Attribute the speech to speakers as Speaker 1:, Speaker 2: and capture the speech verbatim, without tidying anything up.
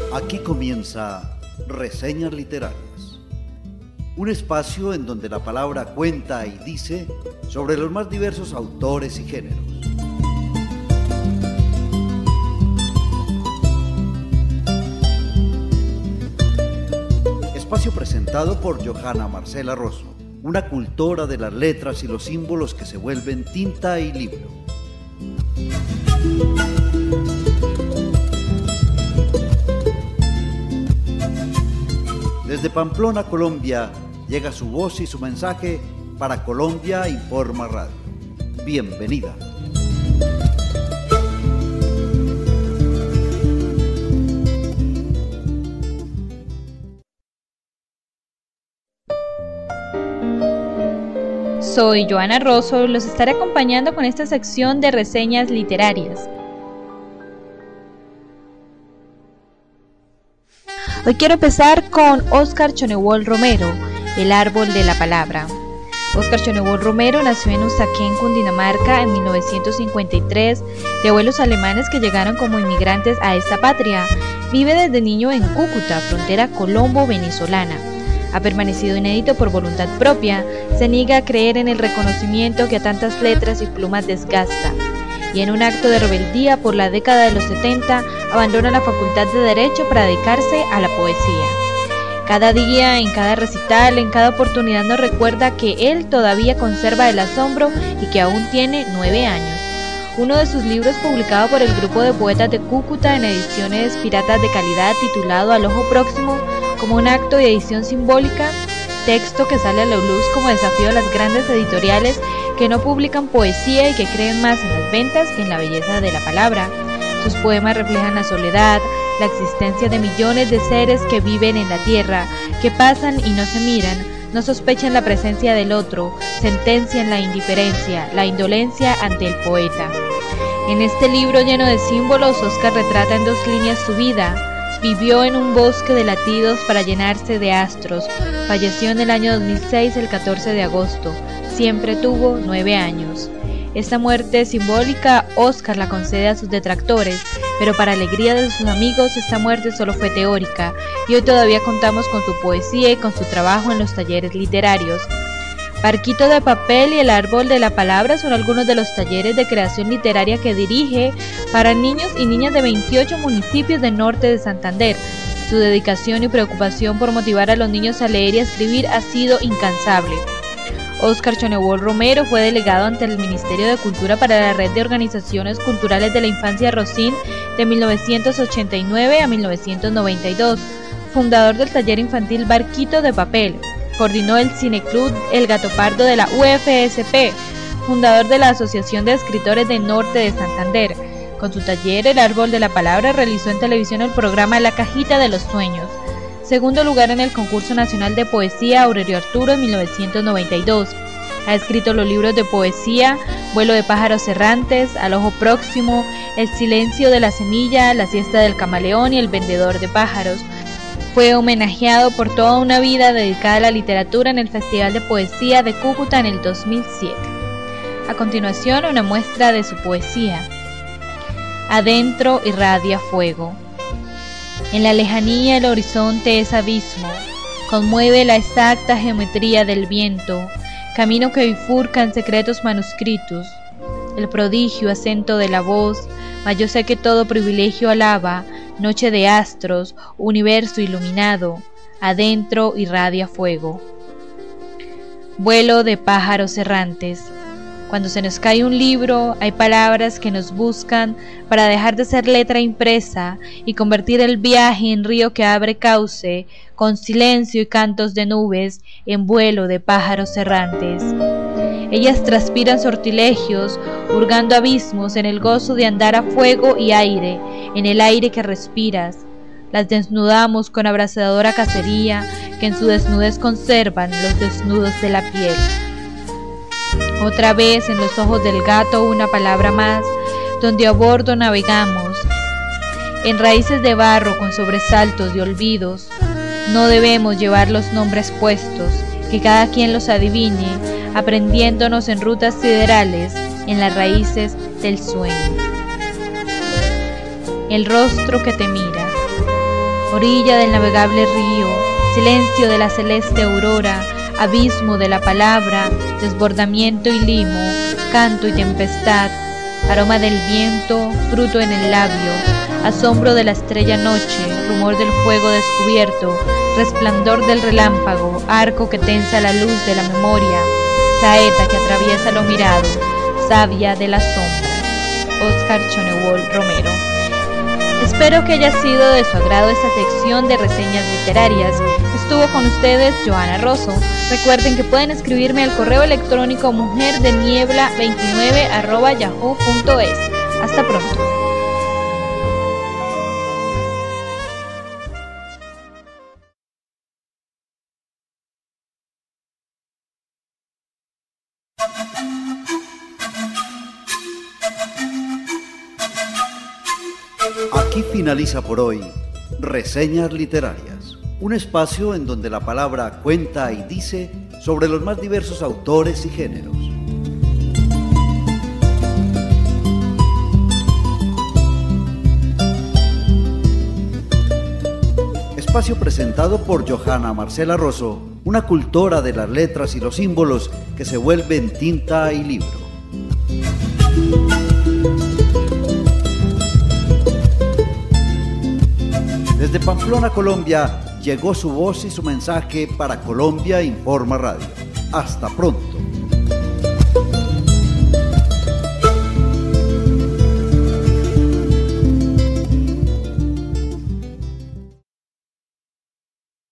Speaker 1: Aquí comienza Reseñas Literarias, un espacio en donde la palabra cuenta y dice sobre los más diversos autores y géneros. Espacio presentado por Johanna Marcela Rosso, una cultora de las letras y los símbolos que se vuelven tinta y libro. Desde Pamplona, Colombia, llega su voz y su mensaje para Colombia Informa Radio. Bienvenida.
Speaker 2: Soy Johanna Rosso, los estaré acompañando con esta sección de reseñas literarias. Hoy quiero empezar con Óscar Chonewol Romero, El árbol de la palabra. Óscar Chonewol Romero nació en Usaquén, Cundinamarca, en mil novecientos cincuenta y tres, de abuelos alemanes que llegaron como inmigrantes a esta patria. Vive desde niño en Cúcuta, frontera colombo-venezolana. Ha permanecido inédito por voluntad propia, se niega a creer en el reconocimiento que a tantas letras y plumas desgasta, y en un acto de rebeldía por la década de los setenta, abandona la Facultad de Derecho para dedicarse a la poesía. Cada día, en cada recital, en cada oportunidad nos recuerda que él todavía conserva el asombro y que aún tiene nueve años. Uno de sus libros, publicado por el Grupo de Poetas de Cúcuta en ediciones piratas de calidad, titulado Al ojo próximo, como un acto de edición simbólica, texto que sale a la luz como desafío a las grandes editoriales que no publican poesía y que creen más en las ventas que en la belleza de la palabra. Sus poemas reflejan la soledad, la existencia de millones de seres que viven en la tierra, que pasan y no se miran, no sospechan la presencia del otro, sentencian la indiferencia, la indolencia ante el poeta. En este libro lleno de símbolos, Óscar retrata en dos líneas su vida. Vivió en un bosque de latidos para llenarse de astros. Falleció en el año dos mil seis, el catorce de agosto. Siempre tuvo nueve años. Esta muerte simbólica, Óscar la concede a sus detractores, pero para alegría de sus amigos, esta muerte solo fue teórica, y hoy todavía contamos con su poesía y con su trabajo en los talleres literarios. Barquito de papel y El árbol de la palabra son algunos de los talleres de creación literaria que dirige para niños y niñas de veintiocho municipios del norte de Santander. Su dedicación y preocupación por motivar a los niños a leer y a escribir ha sido incansable. Óscar Chonewol Romero fue delegado ante el Ministerio de Cultura para la Red de Organizaciones Culturales de la Infancia Rocín de mil novecientos ochenta y nueve a mil novecientos noventa y dos, fundador del taller infantil Barquito de papel. Coordinó el Cineclub El Gato Pardo de la U F S P, fundador de la Asociación de Escritores del Norte de Santander. Con su taller El árbol de la palabra realizó en televisión el programa La cajita de los sueños. Segundo lugar en el Concurso Nacional de Poesía Aurelio Arturo en mil novecientos noventa y dos. Ha escrito los libros de poesía Vuelo de pájaros errantes, Al ojo próximo, El silencio de la semilla, La siesta del camaleón y El vendedor de pájaros. Fue homenajeado por toda una vida dedicada a la literatura en el Festival de Poesía de Cúcuta en el dos mil siete. A continuación, una muestra de su poesía. Adentro irradia fuego. En la lejanía el horizonte es abismo, conmueve la exacta geometría del viento, camino que bifurca en secretos manuscritos, el prodigio acento de la voz, mas yo sé que todo privilegio alaba, noche de astros, universo iluminado, adentro irradia fuego. Vuelo de pájaros errantes. Cuando se nos cae un libro, hay palabras que nos buscan para dejar de ser letra impresa y convertir el viaje en río que abre cauce, con silencio y cantos de nubes, en vuelo de pájaros errantes. Ellas transpiran sortilegios, hurgando abismos en el gozo de andar a fuego y aire, en el aire que respiras. Las desnudamos con abrasadora cacería, que en su desnudez conservan los desnudos de la piel. Otra vez en los ojos del gato una palabra más, donde a bordo navegamos, en raíces de barro con sobresaltos de olvidos. No debemos llevar los nombres puestos, que cada quien los adivine, aprendiéndonos en rutas siderales, en las raíces del sueño. El rostro que te mira. orilla del navegable río, silencio de la celeste aurora, abismo de la palabra, desbordamiento y limo, canto y tempestad, aroma del viento, fruto en el labio, asombro de la estrella noche, rumor del fuego descubierto, resplandor del relámpago, arco que tensa la luz de la memoria, saeta que atraviesa lo mirado, savia de las sombras. Óscar Chonewol Romero. Espero que haya sido de su agrado esta sección de reseñas literarias. Estuvo con ustedes Joana Rosso. Recuerden que pueden escribirme al correo electrónico mujerdeniebla veintinueve arroba yahoo punto es. Hasta pronto.
Speaker 1: Aquí finaliza por hoy Reseñas Literarias, un espacio en donde la palabra cuenta y dice sobre los más diversos autores y géneros. Espacio presentado por Johanna Marcela Rosso, una cultora de las letras y los símbolos que se vuelven tinta y libro. Desde Pamplona, Colombia, llegó su voz y su mensaje para Colombia Informa Radio. Hasta pronto.